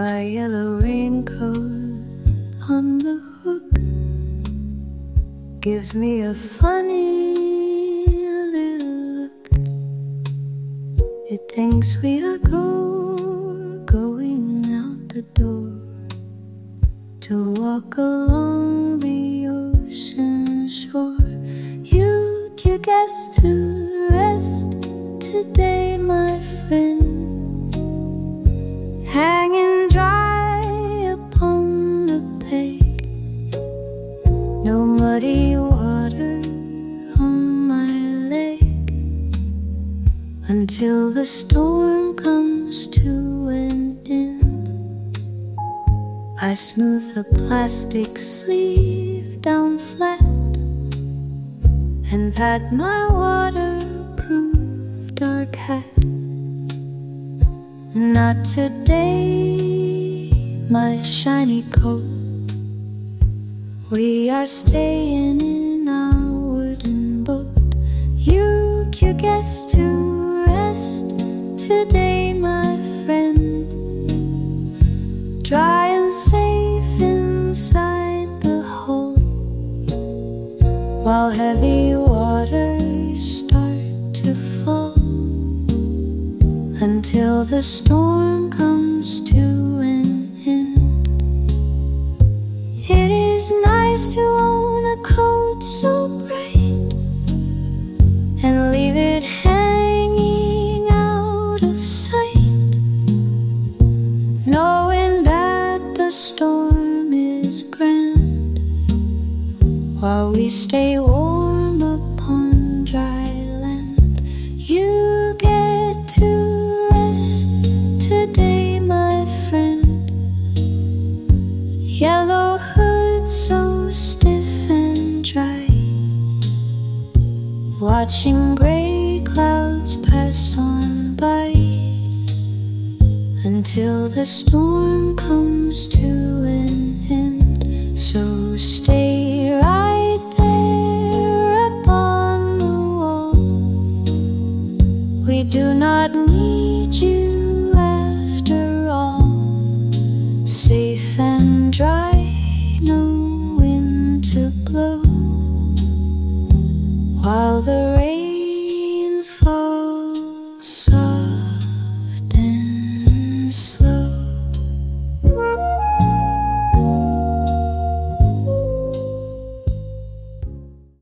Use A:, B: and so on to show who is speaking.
A: My yellow raincoat on the hook gives me a funny little look. It thinks we are going out the door to walk along the ocean shore. You'd you guess to rest today, my friend, hanging dry upon the peg. No muddy water on my leg until the storm comes to an end. I smooth the plastic sleeve down flat and pat my waterproof dark hat. Not today, my shiny coat. We are staying in our wooden boat. You guess to rest today, my friend, dry and safe inside the hold, while heavy waters start to fall, until the storm comes to an end. It is nice to own a coat so bright and leave it hanging out of sight, knowing that the storm is grand, while we stay warm upon dry land. You get to rest today, my friend. Yellow hood so stiff and dry, watching gray clouds pass on by, until the storm comes to an end. So stay right there upon the wall. We do not need you after all. Safe and dry, no wind to blow, while the rain